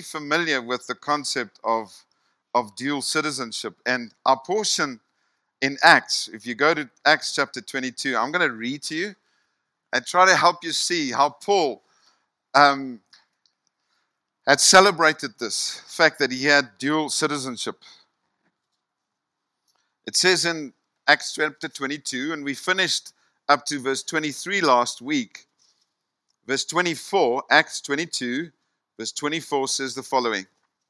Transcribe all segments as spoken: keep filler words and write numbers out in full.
familiar with the concept of, of dual citizenship. And our portion in Acts, if you go to Acts chapter twenty-two, I'm going to read to you and try to help you see how Paul um, had celebrated this fact that he had dual citizenship. It says in Acts chapter twenty-two, and we finished up to verse twenty-three last week. Verse twenty-four, Acts twenty-two, verse twenty-four says the following.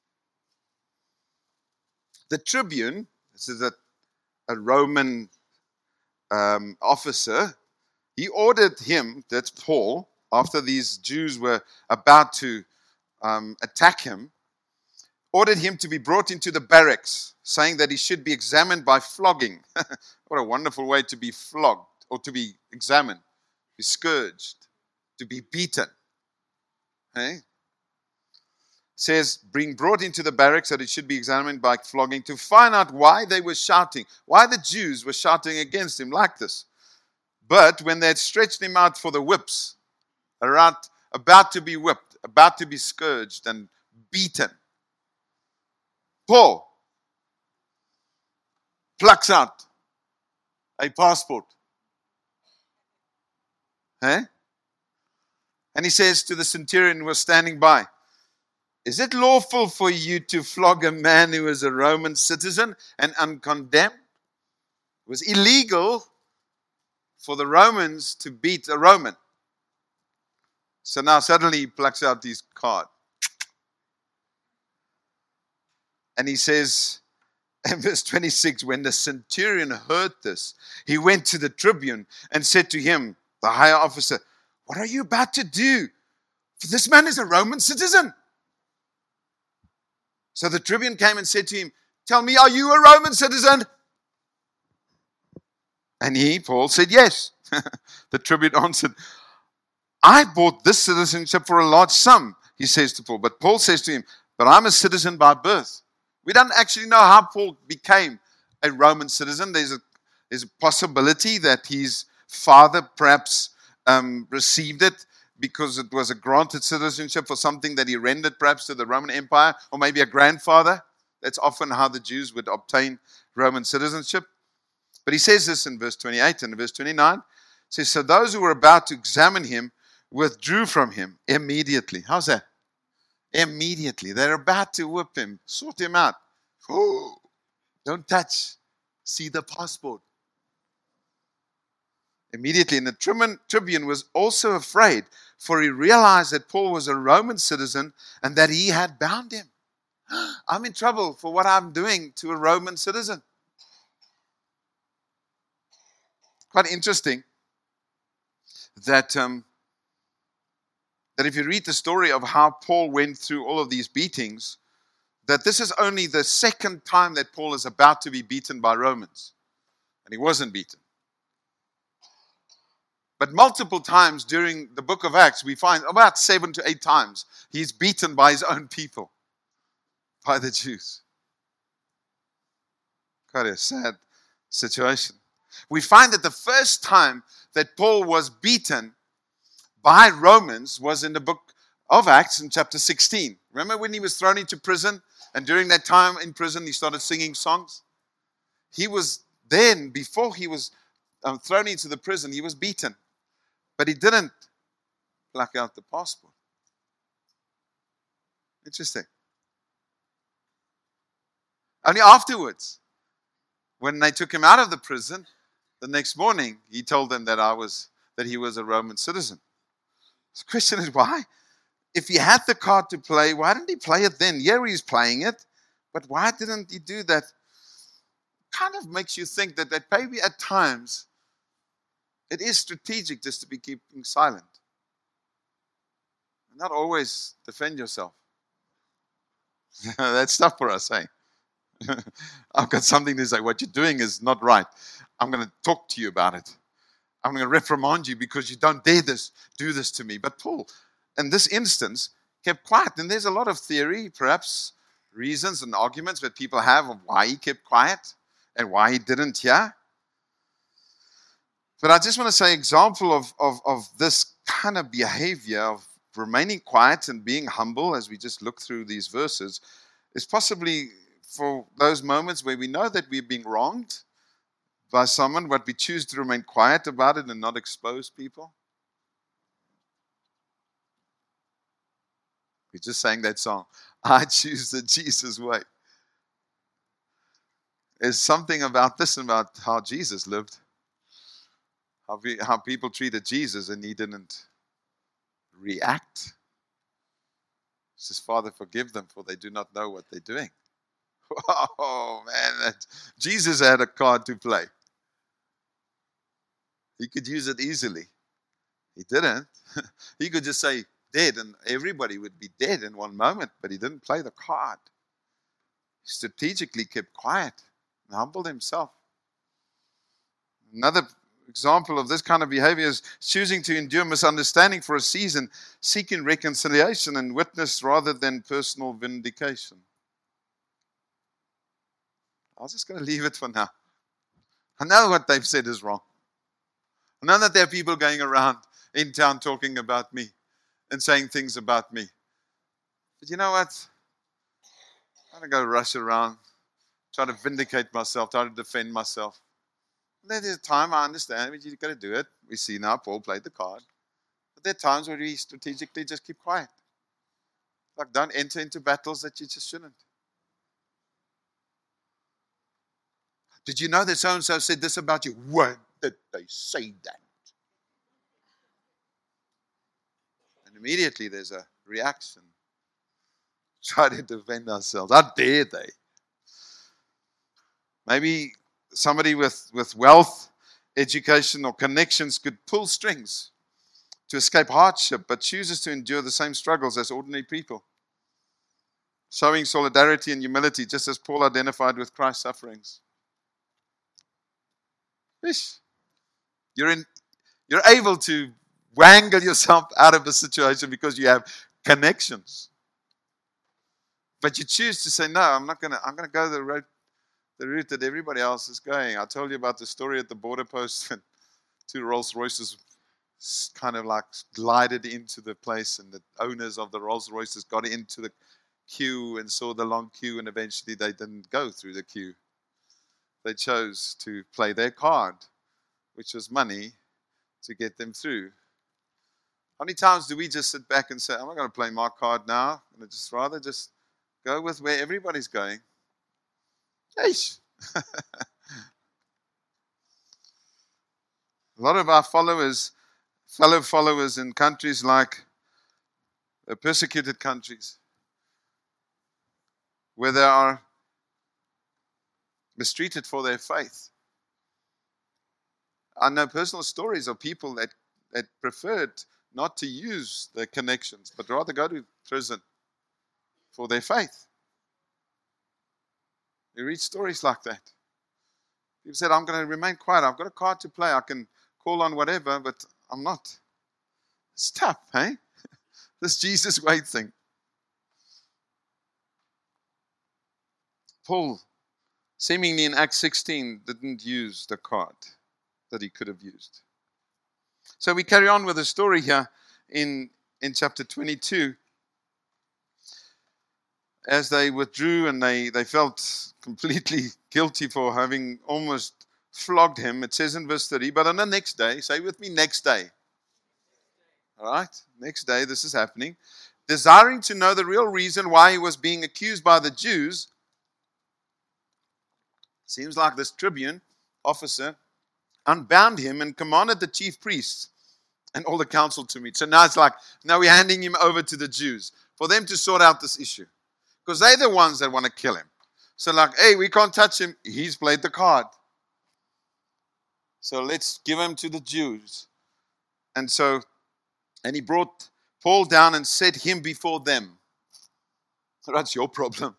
The tribune, this is a, a Roman um, officer, he ordered him, that's Paul, after these Jews were about to um, attack him, ordered him to be brought into the barracks, saying that he should be examined by flogging. What a wonderful way to be flogged, or to be examined, be scourged, to be beaten. Okay? Says, being brought into the barracks that it should be examined by flogging, to find out why they were shouting, why the Jews were shouting against him like this. But when they had stretched him out for the whips, about, about to be whipped, about to be scourged and beaten, Paul plucks out a passport. Eh? And he says to the centurion who was standing by, is it lawful for you to flog a man who is a Roman citizen and uncondemned? It was illegal for the Romans to beat a Roman. So now suddenly he plucks out his card. And he says, in verse twenty-six, when the centurion heard this, he went to the tribune and said to him, the higher officer, what are you about to do? For this man is a Roman citizen. So the tribune came and said to him, tell me, are you a Roman citizen? And he, Paul, said, yes. The tribune answered, I bought this citizenship for a large sum, he says to Paul. But Paul says to him, but I'm a citizen by birth. We don't actually know how Paul became a Roman citizen. There's a, there's a possibility that his father perhaps um, received it because it was a granted citizenship for something that he rendered perhaps to the Roman Empire, or maybe a grandfather. That's often how the Jews would obtain Roman citizenship. But he says this in verse twenty-eight and verse twenty-nine. It says, so those who were about to examine him withdrew from him immediately. How's that? Immediately. They're about to whip him, sort him out. Oh, don't touch. See the passport. Immediately. And the tribune was also afraid, for he realized that Paul was a Roman citizen and that he had bound him. I'm in trouble for what I'm doing to a Roman citizen. Quite interesting that um, that if you read the story of how Paul went through all of these beatings, that this is only the second time that Paul is about to be beaten by Romans. And he wasn't beaten. But multiple times during the book of Acts, we find about seven to eight times he's beaten by his own people, by the Jews. Quite a sad situation. We find that the first time that Paul was beaten by Romans was in the book of Acts in chapter sixteen. Remember when he was thrown into prison, and during that time in prison he started singing songs? He was then, before he was um, thrown into the prison, he was beaten. But he didn't pluck out the passport. Interesting. Only afterwards, when they took him out of the prison, the next morning he told them that I was that he was a Roman citizen. The question is why? If he had the card to play, why didn't he play it then? Yeah, he's playing it, but why didn't he do that? Kind of makes you think that, that maybe at times it is strategic just to be keeping silent. Not always defend yourself. That's tough for us, eh? I've got something to say. What you're doing is not right. I'm going to talk to you about it. I'm going to reprimand you because you don't dare this, do this to me. But Paul, in this instance, kept quiet. And there's a lot of theory, perhaps reasons and arguments that people have of why he kept quiet and why he didn't hear. But I just want to say an example of, of, of this kind of behavior of remaining quiet and being humble as we just look through these verses is possibly for those moments where we know that we're being wronged by someone, but we choose to remain quiet about it and not expose people. We just sang that song, I choose the Jesus way. There's something about this, about how Jesus lived, how, we, how people treated Jesus, and he didn't react. He says, Father, forgive them, for they do not know what they're doing. Oh, man, that, Jesus had a card to play. He could use it easily. He didn't. He could just say, dead, and everybody would be dead in one moment, but he didn't play the card. He strategically kept quiet and humbled himself. Another example of this kind of behavior is choosing to endure misunderstanding for a season, seeking reconciliation and witness rather than personal vindication. I'm just going to leave it for now. I know what they've said is wrong. I know that there are people going around in town talking about me and saying things about me. But you know what? I'm going to go rush around, try to vindicate myself, try to defend myself. There's a time, I understand, you've got to do it. We see now Paul played the card. But there are times where we strategically just keep quiet. Like, don't enter into battles that you just shouldn't. Did you know that so-and-so said this about you? When did they say that? And immediately there's a reaction. Try to defend ourselves. How dare they? Maybe somebody with, with wealth, education, or connections could pull strings to escape hardship, but chooses to endure the same struggles as ordinary people, showing solidarity and humility, just as Paul identified with Christ's sufferings. Ish. You're in, you're able to wangle yourself out of a situation because you have connections. But you choose to say, no, I'm not gonna I'm gonna go the road the route that everybody else is going. I told you about the story at the border post when two Rolls Royces kind of like glided into the place, and the owners of the Rolls Royces got into the queue and saw the long queue, and eventually they didn't go through the queue. They chose to play their card, which was money, to get them through. How many times do we just sit back and say, I'm not going to play my card now, and just rather just go with where everybody's going? Yeesh. A lot of our followers, fellow followers in countries like the persecuted countries, where they are mistreated for their faith. I know personal stories of people that, that preferred not to use their connections, but rather go to prison for their faith. You read stories like that. People said, I'm going to remain quiet. I've got a card to play. I can call on whatever, but I'm not. It's tough, eh? This Jesus way thing. Paul, seemingly in Acts sixteen, didn't use the card that he could have used. So we carry on with the story here in, in chapter twenty-two. As they withdrew and they, they felt completely guilty for having almost flogged him, it says in verse thirty, but on the next day, say with me, next day. All right, next day this is happening. Desiring to know the real reason why he was being accused by the Jews, seems like this tribune officer unbound him and commanded the chief priests and all the council to meet. So now it's like, now we're handing him over to the Jews for them to sort out this issue. Because they're the ones that want to kill him. So like, hey, we can't touch him. He's played the card. So let's give him to the Jews. And so, and he brought Paul down and set him before them. So that's your problem.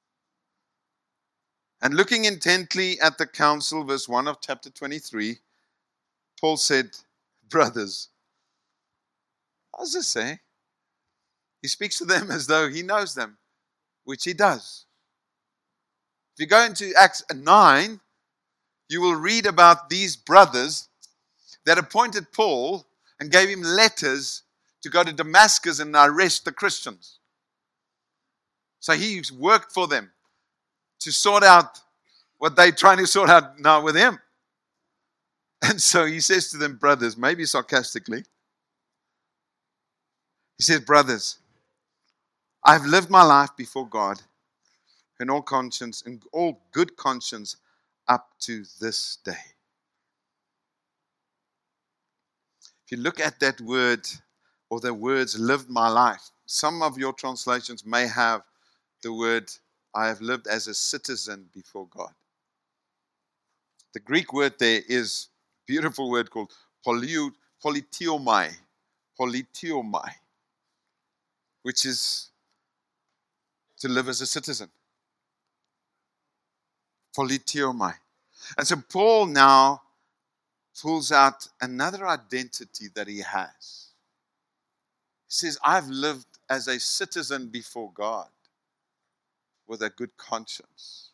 And looking intently at the council, verse one of chapter twenty-three, Paul said, brothers, what does this say? He speaks to them as though he knows them, which he does. If you go into Acts nine, you will read about these brothers that appointed Paul and gave him letters to go to Damascus and arrest the Christians. So he worked for them to sort out what they're trying to sort out now with him. And so he says to them, brothers, maybe sarcastically, he says, brothers, I've lived my life before God in all conscience, in all good conscience up to this day. If you look at that word, or the words, lived my life, some of your translations may have the word, I have lived as a citizen before God. The Greek word there is a beautiful word called polio, politeomai, politeomai, which is to live as a citizen. Politeomai. And so Paul now pulls out another identity that he has. He says, I've lived as a citizen before God with a good conscience.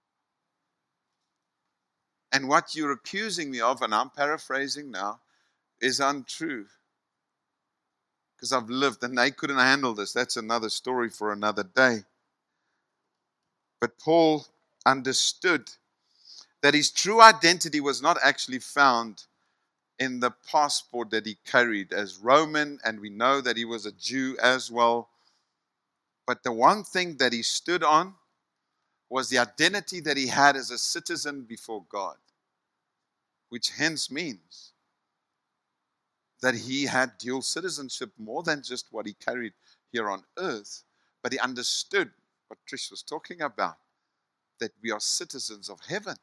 And what you're accusing me of, and I'm paraphrasing now, is untrue. Because I've lived, and they couldn't handle this. That's another story for another day. But Paul understood that his true identity was not actually found in the passport that he carried as Roman, and we know that he was a Jew as well. But the one thing that he stood on was the identity that he had as a citizen before God, which hence means that he had dual citizenship more than just what he carried here on earth, but he understood what Trish was talking about, that we are citizens of heaven.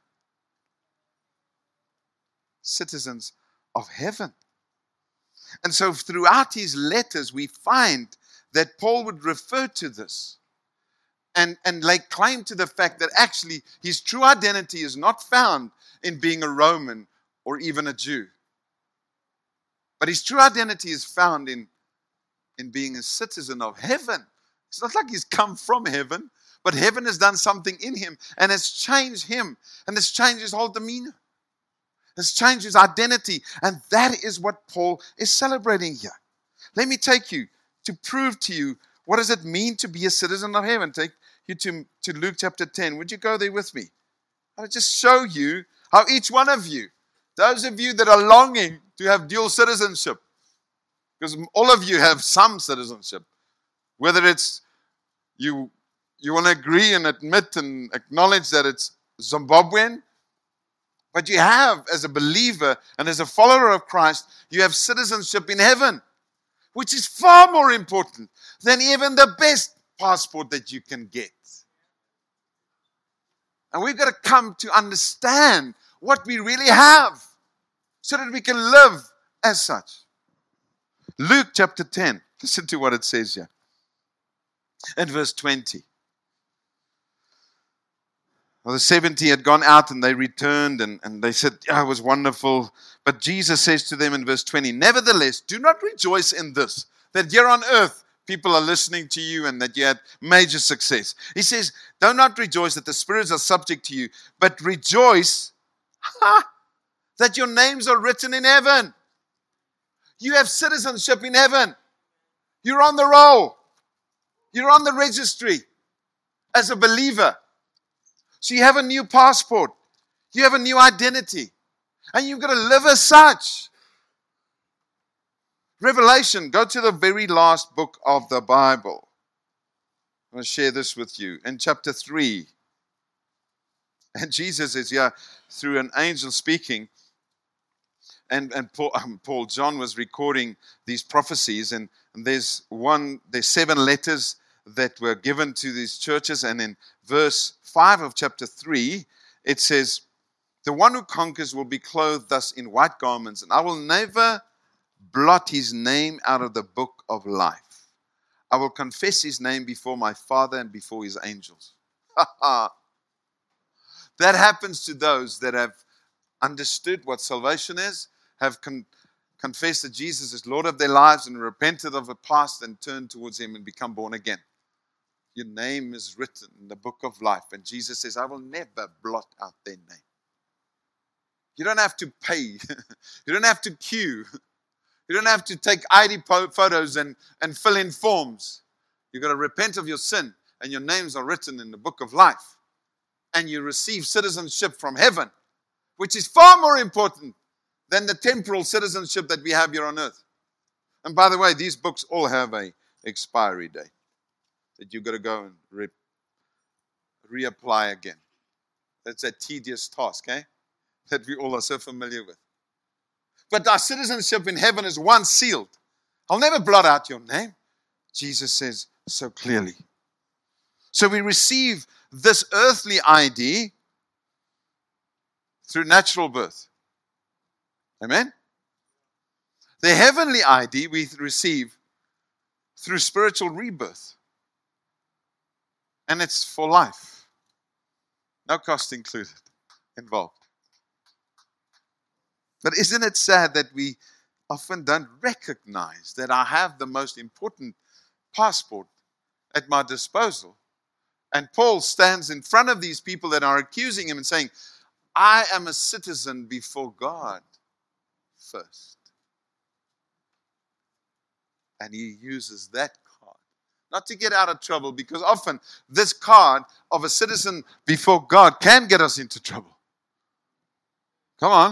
Citizens of heaven. And so throughout his letters, we find that Paul would refer to this and, and lay claim to the fact that actually his true identity is not found in being a Roman or even a Jew. But his true identity is found in, in being a citizen of heaven. It's not like he's come from heaven, but heaven has done something in him and has changed him and has changed his whole demeanor. Has changed his identity. And that is what Paul is celebrating here. Let me take you to prove to you what does it mean to be a citizen of heaven. Take you to, to Luke chapter ten. Would you go there with me? I'll just show you how each one of you, those of you that are longing to have dual citizenship, because all of you have some citizenship, whether it's you, you want to agree and admit and acknowledge that it's Zimbabwean, but you have, as a believer and as a follower of Christ, you have citizenship in heaven, which is far more important than even the best passport that you can get. And we've got to come to understand what we really have so that we can live as such. Luke chapter ten, listen to what it says here. In verse twenty. Well, the seventy had gone out and they returned and, and they said, yeah, it was wonderful. But Jesus says to them in verse twenty, nevertheless, do not rejoice in this, that here on earth people are listening to you and that you had major success. He says, do not rejoice that the spirits are subject to you, but rejoice ha, that your names are written in heaven. You have citizenship in heaven. You're on the roll. You're on the registry as a believer. So you have a new passport. You have a new identity. And you've got to live as such. Revelation, go to the very last book of the Bible. I'm going to share this with you. In chapter three. And Jesus is here through an angel speaking. And, and Paul, um, Paul John was recording these prophecies. And, and there's one, there's seven letters that were given to these churches. And in verse five of chapter three, it says, the one who conquers will be clothed thus in white garments, and I will never blot his name out of the book of life. I will confess his name before my Father and before his angels. That happens to those that have understood what salvation is, have con- confessed that Jesus is Lord of their lives and repented of the past and turned towards him and become born again. Your name is written in the book of life. And Jesus says, I will never blot out their name. You don't have to pay. You don't have to queue. You don't have to take I D po- photos and, and fill in forms. You've got to repent of your sin, and your names are written in the book of life. And you receive citizenship from heaven, which is far more important than the temporal citizenship that we have here on earth. And by the way, these books all have a expiry date that you've got to go and re- reapply again. That's a tedious task, eh? That we all are so familiar with. But our citizenship in heaven is once sealed. I'll never blot out your name, Jesus says so clearly. So we receive this earthly I D through natural birth. Amen? The heavenly I D we receive through spiritual rebirth. And it's for life. No cost included, involved. But isn't it sad that we often don't recognize that I have the most important passport at my disposal? And Paul stands in front of these people that are accusing him and saying, I am a citizen before God first. And he uses that card, not to get out of trouble, because often this card of a citizen before God can get us into trouble. Come on.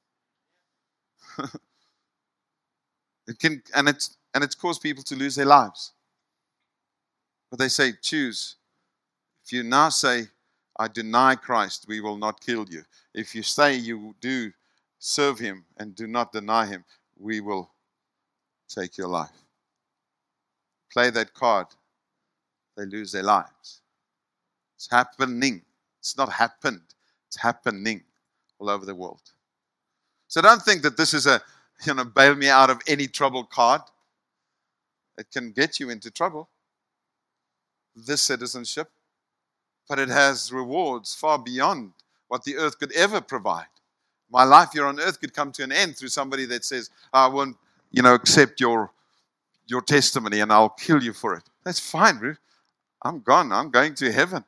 It can, and it's and it's caused people to lose their lives. But they say, choose. If you now say, I deny Christ, we will not kill you. If you say you do serve him and do not deny him, we will take your life. Play that card, they lose their lives. It's happening. It's not happened. It's happening all over the world. So don't think that this is a, you know, bail me out of any trouble card. It can get you into trouble, this citizenship, but it has rewards far beyond what the earth could ever provide. My life here on earth could come to an end through somebody that says, I won't, you know, accept your your testimony and I'll kill you for it. That's fine, Ruth. I'm gone. I'm going to heaven.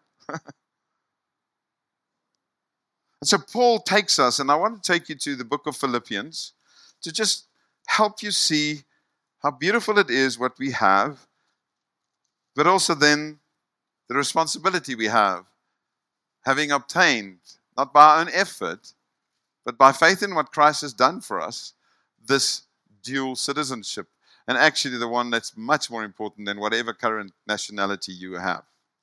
And so Paul takes us, and I want to take you to the book of Philippians to just help you see how beautiful it is what we have, but also then the responsibility we have, having obtained, not by our own effort, but by faith in what Christ has done for us, this dual citizenship. And actually the one that's much more important than whatever current nationality you have.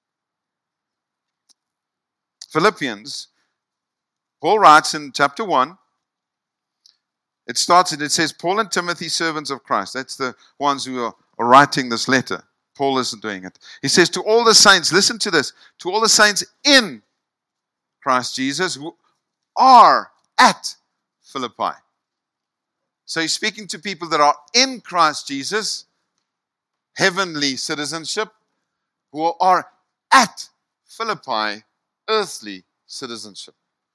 Philippians, Paul writes in chapter one, it starts and it says, Paul and Timothy, servants of Christ. That's the ones who are, are writing this letter. Paul isn't doing it. He says, to all the saints, listen to this, to all the saints in Christ Jesus who are at Philippi. So he's speaking to people that are in Christ Jesus, heavenly citizenship, who are at Philippi, earthly citizenship.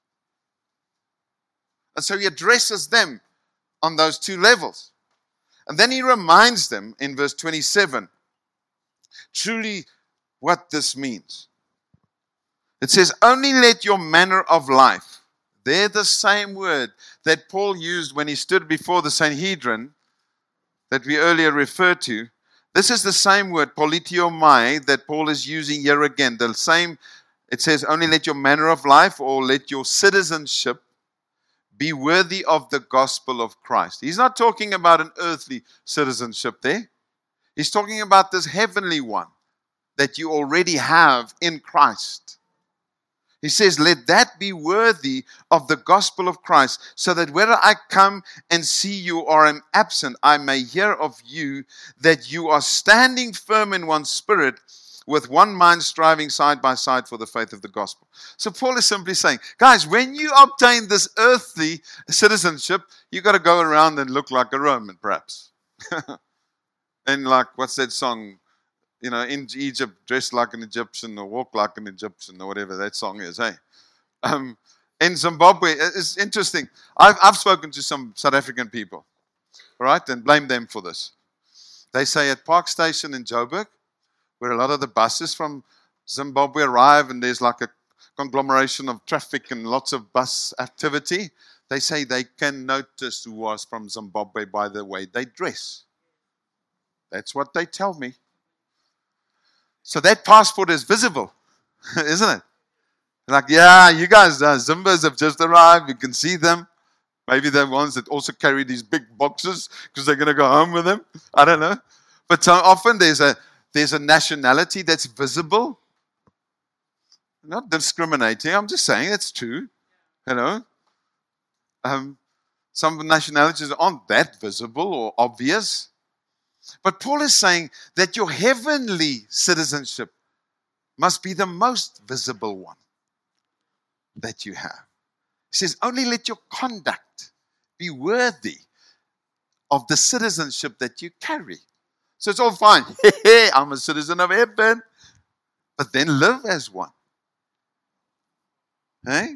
And so he addresses them on those two levels. And then he reminds them in verse twenty-seven, truly what this means. It says, only let your manner of life, they're the same word that Paul used when he stood before the Sanhedrin that we earlier referred to. This is the same word, politeomai, that Paul is using here again. The same, it says, only let your manner of life or let your citizenship be worthy of the gospel of Christ. He's not talking about an earthly citizenship there. He's talking about this heavenly one that you already have in Christ. He says, let that be worthy of the gospel of Christ, so that whether I come and see you or am absent, I may hear of you that you are standing firm in one spirit, with one mind striving side by side for the faith of the gospel. So Paul is simply saying, guys, when you obtain this earthly citizenship, you've got to go around and look like a Roman, perhaps. And like, what's that song? You know, in Egypt, dress like an Egyptian or walk like an Egyptian or whatever that song is, hey? Um, in Zimbabwe, it's interesting. I've, I've spoken to some South African people, all right, and blame them for this. They say at Park Station in Joburg, where a lot of the buses from Zimbabwe arrive and there's like a conglomeration of traffic and lots of bus activity, They say they can notice who was from Zimbabwe by the way they dress. That's what they tell me. So that passport is visible, isn't it? Like, yeah, you guys, uh, Zimbas have just arrived. You can see them. Maybe they're ones that also carry these big boxes because they're going to go home with them. I don't know. But so often there's a there's a nationality that's visible. I'm not discriminating. I'm just saying it's true. You know, um, some nationalities aren't that visible or obvious. But Paul is saying that your heavenly citizenship must be the most visible one that you have. He says, only let your conduct be worthy of the citizenship that you carry. So it's all fine. Hey, I'm a citizen of heaven. But then live as one. Hey?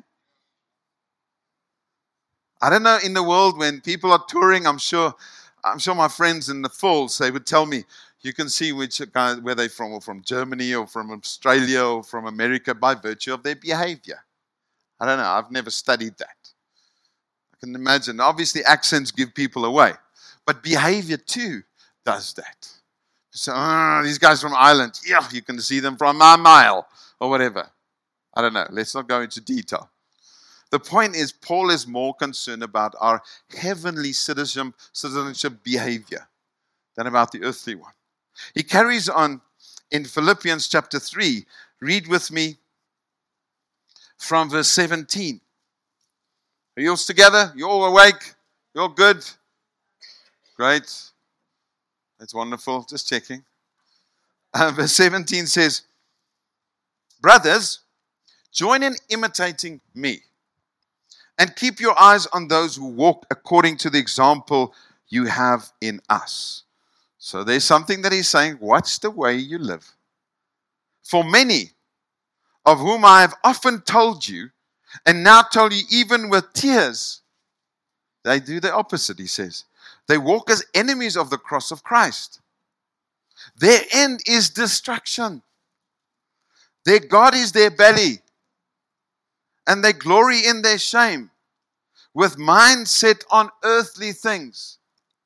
I don't know, in the world when people are touring, I'm sure I'm sure my friends in the Falls, they would tell me, you can see which guy, where they're from, or from Germany, or from Australia, or from America by virtue of their behavior. I don't know, I've never studied that. I can imagine, obviously accents give people away, but behavior too does that. So, oh, these guys from Ireland, yeah, you can see them from a mile, or whatever. I don't know, let's not go into detail. The point is, Paul is more concerned about our heavenly citizenship, citizenship behavior than about the earthly one. He carries on in Philippians chapter three. Read with me from verse seventeen. Are you all together? You all awake? You all good? Great. That's wonderful. Just checking. Uh, verse seventeen says, brothers, join in imitating me. And keep your eyes on those who walk according to the example you have in us. So there's something that he's saying, watch the way you live. For many, of whom I have often told you, and now tell you even with tears, they do the opposite, he says. They walk as enemies of the cross of Christ. Their end is destruction. Their God is their belly. And they glory in their shame, with mind set on earthly things.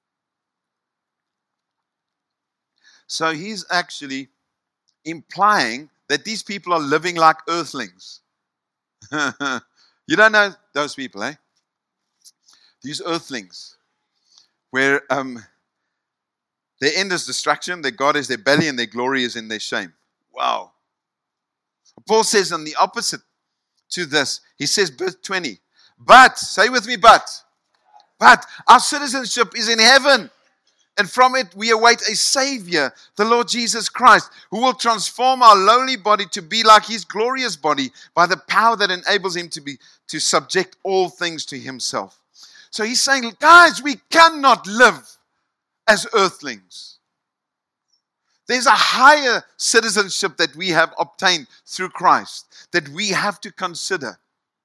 So he's actually implying that these people are living like earthlings. You don't know those people, eh? These earthlings, where um, their end is destruction, their God is their belly, and their glory is in their shame. Wow. Paul says on the opposite to this. He says, verse twenty, but, say with me, but, but our citizenship is in heaven, and from it we await a Savior, the Lord Jesus Christ, who will transform our lowly body to be like His glorious body by the power that enables Him to be to subject all things to Himself. So he's saying, guys, we cannot live as earthlings. There's a higher citizenship that we have obtained through Christ that we have to consider.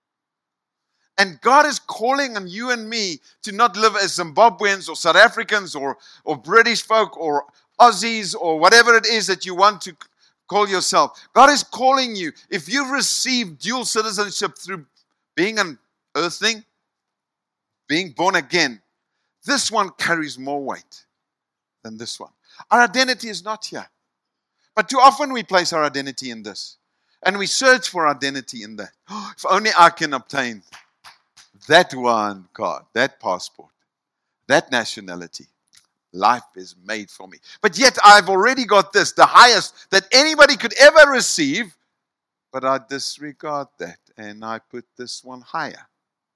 And God is calling on you and me to not live as Zimbabweans or South Africans or, or British folk or Aussies or whatever it is that you want to call yourself. God is calling you. If you've received dual citizenship through being an earthling, being born again, this one carries more weight than this one. Our identity is not here. But too often we place our identity in this. And we search for identity in that. Oh, if only I can obtain that one card, that passport, that nationality. Life is made for me. But yet I've already got this, the highest that anybody could ever receive. But I disregard that and I put this one higher.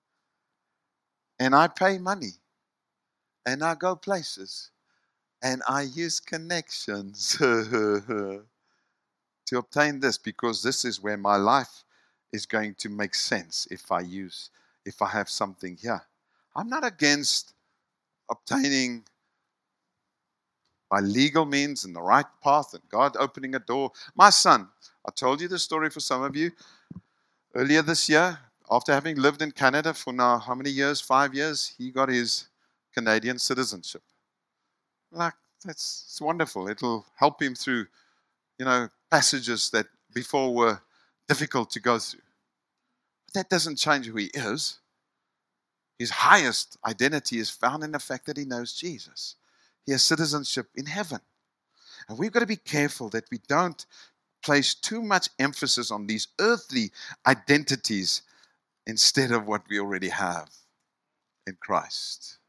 And I pay money. And I go places. And I use connections to obtain this, because this is where my life is going to make sense if I use, if I have something here. I'm not against obtaining by legal means and the right path and God opening a door. My son, I told you the story for some of you earlier this year. After having lived in Canada for now, how many years? Five years, he got his Canadian citizenship. Like, that's it's wonderful. It'll help him through, you know, passages that before were difficult to go through. But that doesn't change who he is. His highest identity is found in the fact that he knows Jesus. He has citizenship in heaven. And we've got to be careful that we don't place too much emphasis on these earthly identities instead of what we already have in Christ.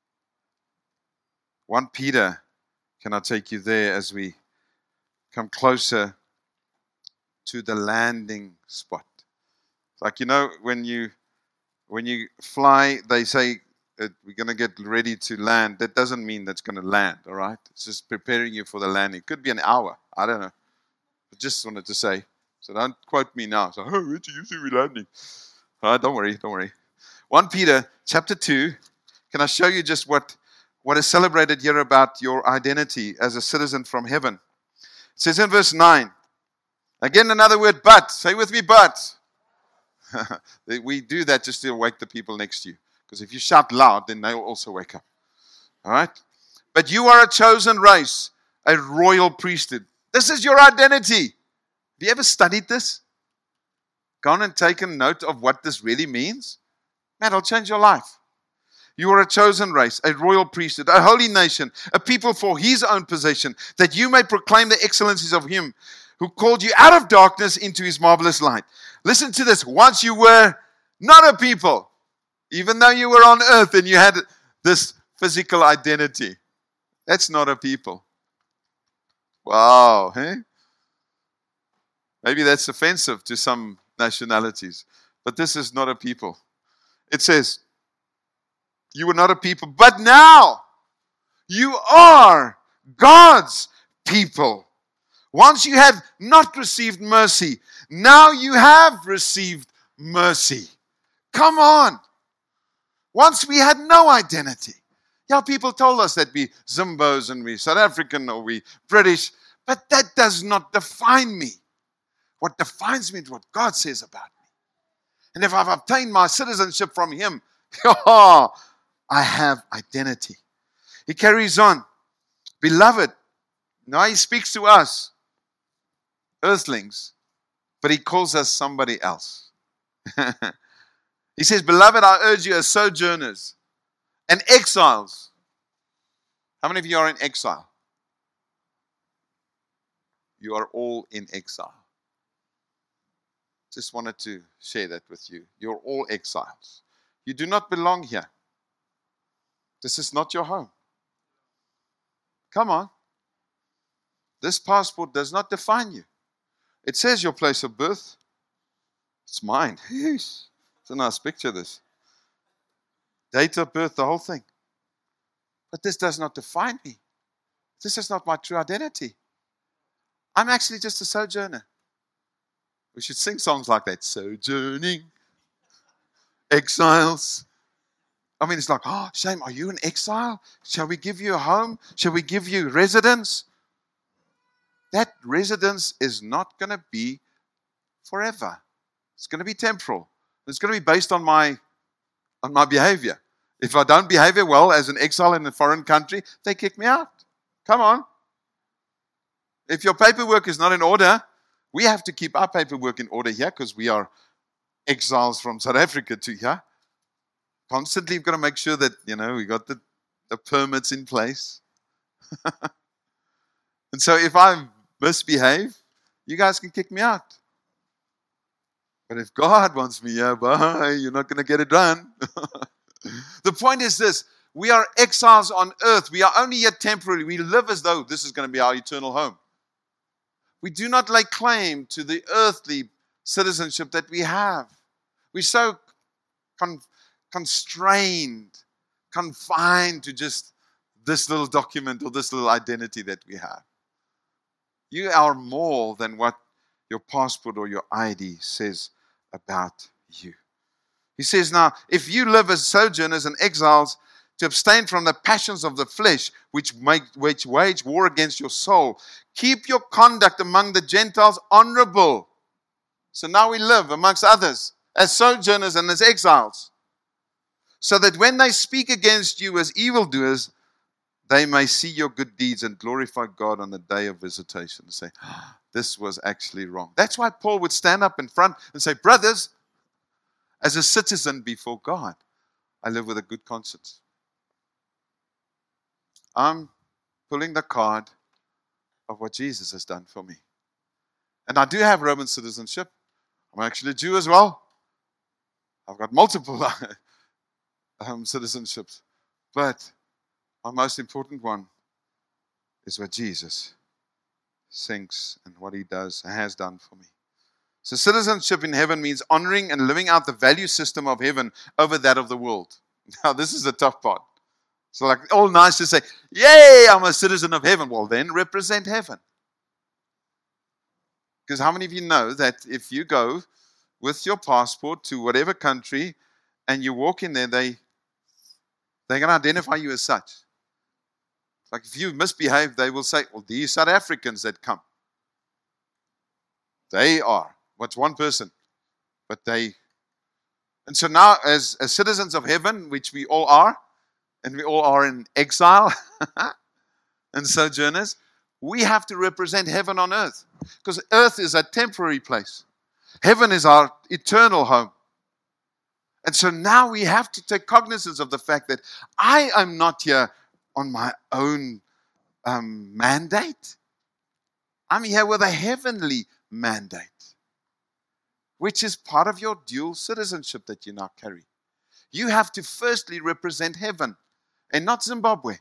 First Peter, can I take you there as we come closer to the landing spot? It's like, you know, when you when you fly, they say that we're going to get ready to land. That doesn't mean that's going to land, all right? It's just preparing you for the landing. It could be an hour. I don't know. I just wanted to say. So don't quote me now. So, oh, Richard, you say we're landing. All right, don't worry, don't worry. First Peter chapter two. Can I show you just what, what is celebrated here about your identity as a citizen from heaven? It says in verse nine. Again, another word, but. Say with me, but. We do that just to wake the people next to you. Because if you shout loud, then they'll also wake up. All right? But you are a chosen race, a royal priesthood. This is your identity. Have you ever studied this? Gone and taken note of what this really means? Man, it'll change your life. You are a chosen race, a royal priesthood, a holy nation, a people for his own possession, that you may proclaim the excellencies of him who called you out of darkness into his marvelous light. Listen to this. Once you were not a people, even though you were on earth and you had this physical identity. That's not a people. Wow. Hey? Maybe that's offensive to some nationalities. But this is not a people. It says, you were not a people, but now you are God's people. Once you had not received mercy, now you have received mercy. Come on. Once we had no identity. Yeah, people told us that we Zimbos and we South African or we British, but that does not define me. What defines me is what God says about me. And if I've obtained my citizenship from him, oh, I have identity. He carries on. Beloved, now he speaks to us, earthlings, but he calls us somebody else. He says, beloved, I urge you as sojourners and exiles. How many of you are in exile? You are all in exile. Just wanted to share that with you. You're all exiles. You do not belong here. This is not your home. Come on. This passport does not define you. It says your place of birth. It's mine. It's a nice picture, this. Date of birth, the whole thing. But this does not define me. This is not my true identity. I'm actually just a sojourner. We should sing songs like that. Sojourning, exiles. I mean, it's like, oh, shame, are you in exile? Shall we give you a home? Shall we give you residence? That residence is not going to be forever. It's going to be temporal. It's going to be based on my, on my behavior. If I don't behave well as an exile in a foreign country, they kick me out. Come on. If your paperwork is not in order, we have to keep our paperwork in order here because we are exiles from South Africa to here. Constantly, we've got to make sure that, you know, we got the, the permits in place. And so if I misbehave, you guys can kick me out. But if God wants me here, bye, you're not going to get it done. The point is this. We are exiles on earth. We are only here temporarily. We live as though this is going to be our eternal home. We do not lay claim to the earthly citizenship that we have. We're so con- constrained, confined to just this little document or this little identity that we have. You are more than what your passport or your I D says about you. He says now, if you live as sojourners and exiles, to abstain from the passions of the flesh, which make which wage war against your soul. Keep your conduct among the Gentiles honorable. So now we live amongst others as sojourners and as exiles, so that when they speak against you as evildoers, they may see your good deeds and glorify God on the day of visitation. And say, oh, this was actually wrong. That's why Paul would stand up in front and say, brothers, as a citizen before God, I live with a good conscience. I'm pulling the card of what Jesus has done for me. And I do have Roman citizenship. I'm actually a Jew as well. I've got multiple um, citizenships. But my most important one is what Jesus thinks and what he does, has done for me. So citizenship in heaven means honoring and living out the value system of heaven over that of the world. Now, this is the tough part. So like all nice to say, yay, I'm a citizen of heaven. Well, then represent heaven. Because how many of you know that if you go with your passport to whatever country and you walk in there, they, they're going to identify you as such. Like if you misbehave, they will say, well, these South Africans that come. They are. What's one person? But they. And so now as, as citizens of heaven, which we all are, and we all are in exile and sojourners, we have to represent heaven on earth. Because earth is a temporary place. Heaven is our eternal home. And so now we have to take cognizance of the fact that I am not here on my own um, mandate. I'm here with a heavenly mandate, which is part of your dual citizenship that you now carry. You have to firstly represent heaven and not Zimbabwe.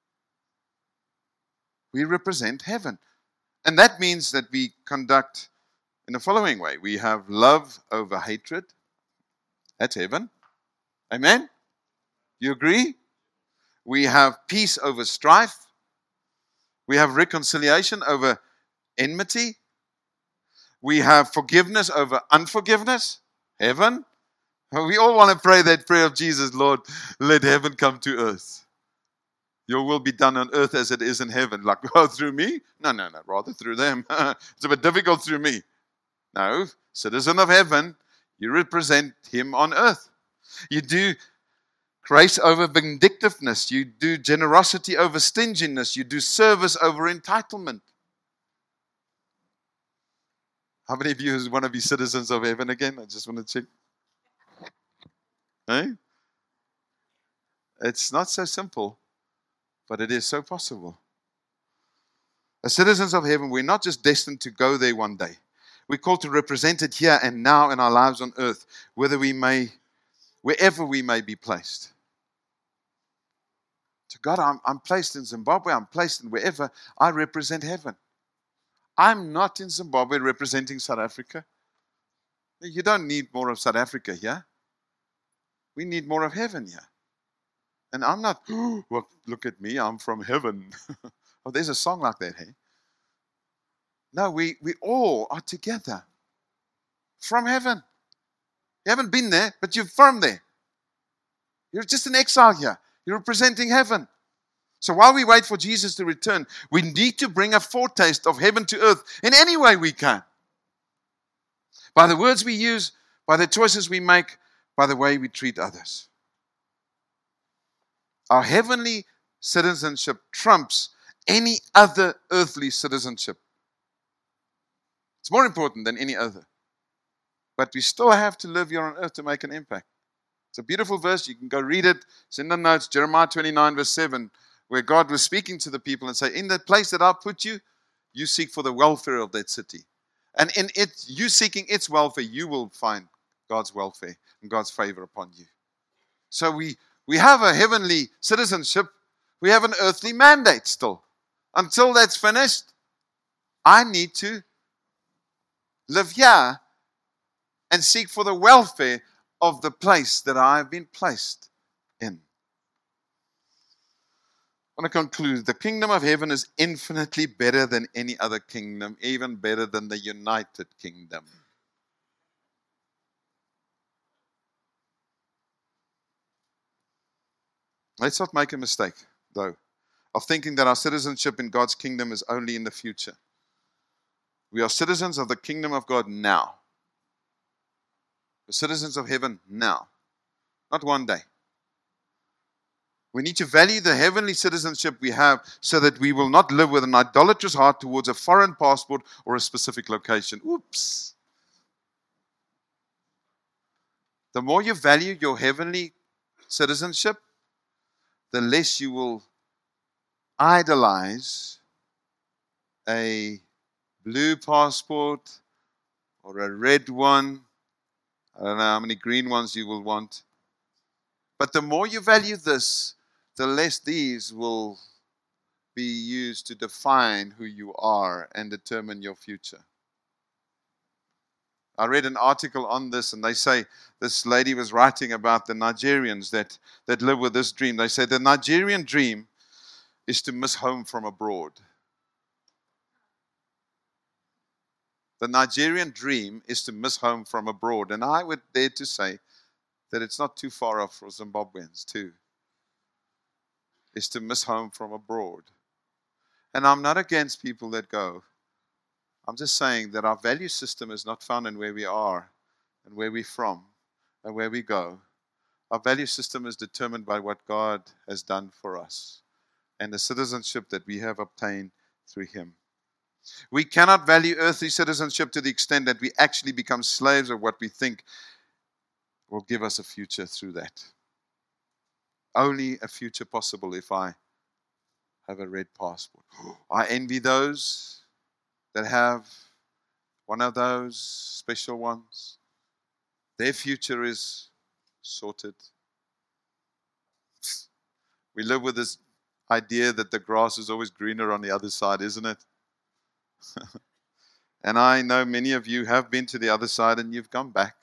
We represent heaven. And that means that we conduct in the following way. We have love over hatred. That's heaven. Amen? You agree? We have peace over strife. We have reconciliation over enmity. We have forgiveness over unforgiveness. Heaven. We all want to pray that prayer of Jesus, Lord, let heaven come to earth. Your will be done on earth as it is in heaven. Like, oh, through me? No, no, no. Rather through them. It's a bit difficult through me. No. Citizen of heaven, you represent him on earth. You do grace over vindictiveness. You do generosity over stinginess. You do service over entitlement. How many of you want to be citizens of heaven again? I just want to check. Hey? It's not so simple, but it is so possible. As citizens of heaven, we're not just destined to go there one day. We're called to represent it here and now in our lives on earth, whether we may, wherever we may be placed. To God, I'm, I'm placed in Zimbabwe, I'm placed in wherever, I represent heaven. I'm not in Zimbabwe representing South Africa. You don't need more of South Africa here. We need more of heaven here. And I'm not, oh, well, look at me, I'm from heaven. Oh, there's a song like that, hey? No, we, we all are together from heaven. You haven't been there, but you're from there. You're just an exile here. You're representing heaven. So while we wait for Jesus to return, we need to bring a foretaste of heaven to earth in any way we can. By the words we use, by the choices we make, by the way we treat others. Our heavenly citizenship trumps any other earthly citizenship. It's more important than any other. But we still have to live here on earth to make an impact. It's a beautiful verse. You can go read it. It's in the notes, Jeremiah twenty-nine, verse seven, where God was speaking to the people and say, in the place that I've put you, you seek for the welfare of that city. And in it, you seeking its welfare, you will find God's welfare and God's favor upon you. So we, we have a heavenly citizenship. We have an earthly mandate still. Until that's finished, I need to live here and seek for the welfare of the place that I've been placed in. I want to conclude. The kingdom of heaven is infinitely better than any other kingdom, even better than the United Kingdom. Let's not make a mistake, though, of thinking that our citizenship in God's kingdom is only in the future. We are citizens of the kingdom of God now. We're citizens of heaven now, not one day. We need to value the heavenly citizenship we have so that we will not live with an idolatrous heart towards a foreign passport or a specific location. Oops. The more you value your heavenly citizenship, the less you will idolize a blue passport or a red one. I don't know how many green ones you will want. But the more you value this, the less these will be used to define who you are and determine your future. I read an article on this, and they say this lady was writing about the Nigerians that, that live with this dream. They say the Nigerian dream is to miss home from abroad. The Nigerian dream is to miss home from abroad. And I would dare to say that it's not too far off for Zimbabweans too. Is to miss home from abroad. And I'm not against people that go. I'm just saying that our value system is not found in where we are and where we're from and where we go. Our value system is determined by what God has done for us and the citizenship that we have obtained through Him. We cannot value earthly citizenship to the extent that we actually become slaves of what we think will give us a future through that. Only a future possible if I have a red passport. I envy those that have one of those special ones. Their future is sorted. We live with this idea that the grass is always greener on the other side, isn't it? And I know many of you have been to the other side and you've come back.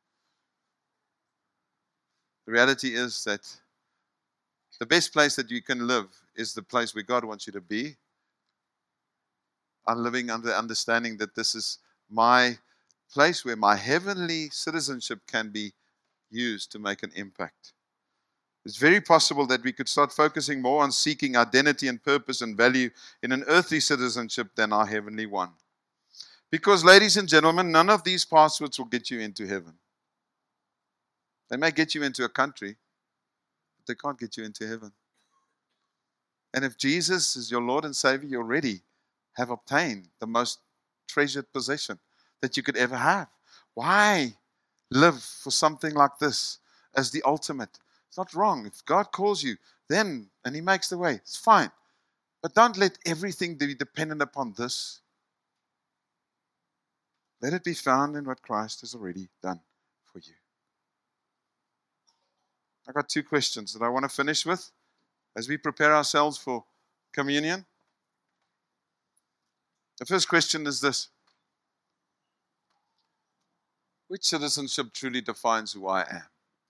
The reality is that the best place that you can live is the place where God wants you to be. I'm living under the understanding that this is my place where my heavenly citizenship can be used to make an impact. It's very possible that we could start focusing more on seeking identity and purpose and value in an earthly citizenship than our heavenly one. Because, ladies and gentlemen, none of these passports will get you into heaven. They may get you into a country, but they can't get you into heaven. And if Jesus is your Lord and Savior, you already have obtained the most treasured possession that you could ever have. Why live for something like this as the ultimate? It's not wrong. If God calls you, then, and He makes the way, it's fine. But don't let everything be dependent upon this. Let it be found in what Christ has already done for you. I've got two questions that I want to finish with as we prepare ourselves for communion. The first question is this: which citizenship truly defines who I am?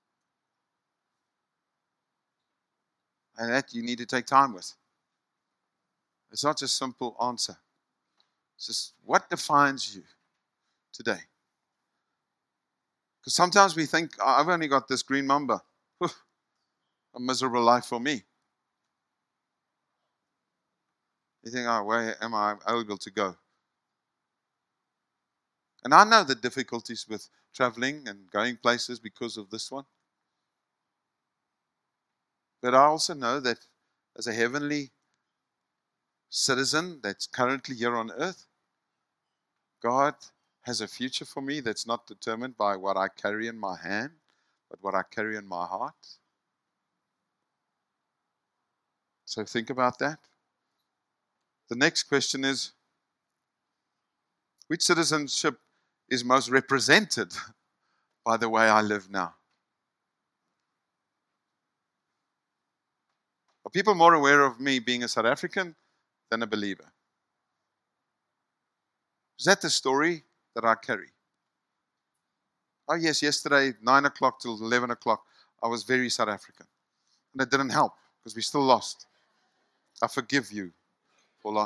And that you need to take time with. It's not just a simple answer. It's just what defines you today? Because sometimes we think, I've only got this green mamba. A miserable life for me. You think, oh, where am I able to go? And I know the difficulties with traveling and going places because of this one. But I also know that as a heavenly citizen that's currently here on earth, God has a future for me that's not determined by what I carry in my hand, but what I carry in my heart. So think about that. The next question is, which citizenship is most represented by the way I live now? Are people more aware of me being a South African than a believer? Is that the story that I carry? Oh yes, yesterday, nine o'clock till eleven o'clock, I was very South African. And it didn't help, because we still lost. I forgive you, Paula.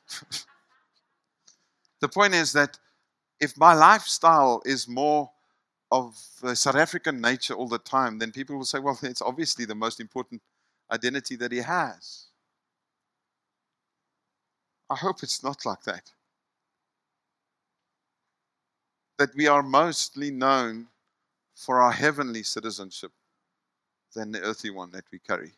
The point is that if my lifestyle is more of the South African nature all the time, then people will say, well, it's obviously the most important identity that he has. I hope it's not like that. That we are mostly known for our heavenly citizenship than the earthly one that we carry.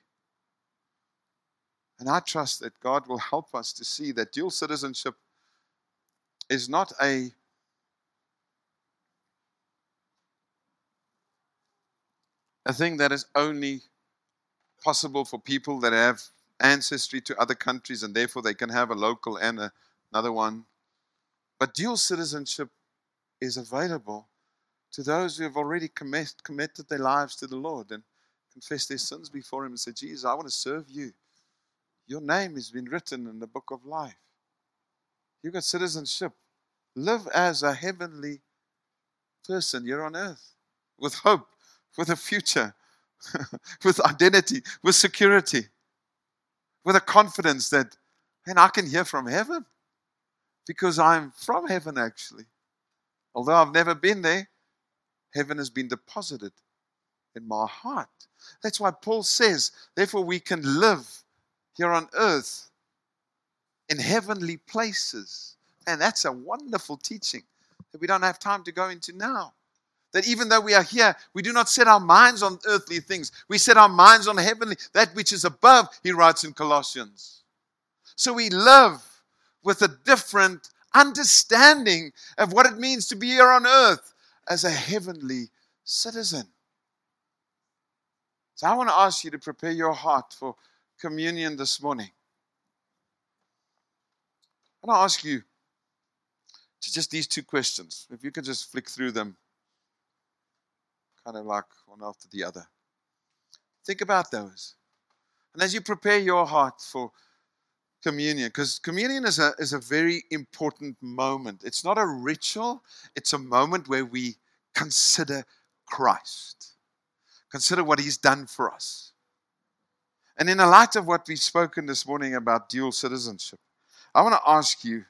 And I trust that God will help us to see that dual citizenship is not a – a thing that is only possible for people that have ancestry to other countries, and therefore they can have a local and a, another one. But dual citizenship is available to those who have already commit, committed their lives to the Lord and confessed their sins before Him and said, Jesus, I want to serve you. Your name has been written in the book of life. You've got citizenship. Live as a heavenly person here on earth with hope, with a future, with identity, with security, with a confidence that, man, I can hear from heaven because I'm from heaven actually. Although I've never been there, heaven has been deposited in my heart. That's why Paul says, therefore we can live here on earth in heavenly places. And that's a wonderful teaching that we don't have time to go into now. That even though we are here, we do not set our minds on earthly things. We set our minds on heavenly, that which is above, he writes in Colossians. So we live with a different understanding of what it means to be here on earth as a heavenly citizen. So I want to ask you to prepare your heart for communion this morning. I want to ask you to just these two questions. If you could just flick through them, kind of like one after the other. Think about those. And as you prepare your heart for communion, because communion is a, is a very important moment. It's not a ritual. It's a moment where we consider Christ. Consider what He's done for us. And in the light of what we've spoken this morning about dual citizenship, I want to ask you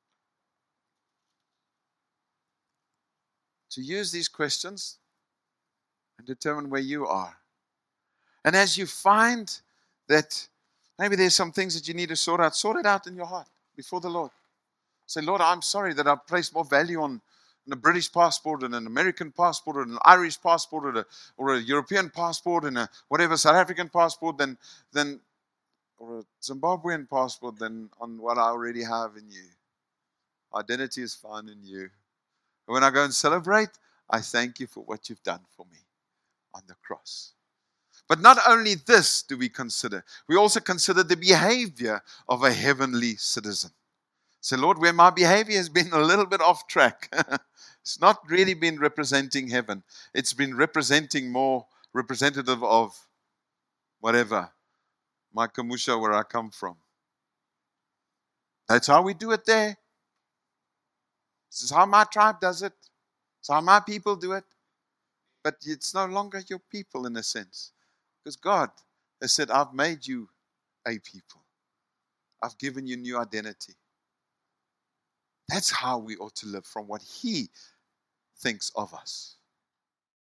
to use these questions and determine where you are. And as you find that maybe there's some things that you need to sort out, sort it out in your heart before the Lord. Say, Lord, I'm sorry that I've placed more value on a British passport and an American passport or an Irish passport or a, or a European passport and a whatever South African passport than, than or a Zimbabwean passport than on what I already have in you. Identity is found in you. And when I go and celebrate, I thank you for what you've done for me on the cross. But not only this do we consider, we also consider the behavior of a heavenly citizen. Say, Lord, where my behavior has been a little bit off track, it's not really been representing heaven. It's been representing more representative of whatever, my Kamusha, where I come from. That's how we do it there. This is how my tribe does it. It's how my people do it. But it's no longer your people in a sense. Because God has said, I've made you a people. I've given you new identity. That's how we ought to live, from what He thinks of us.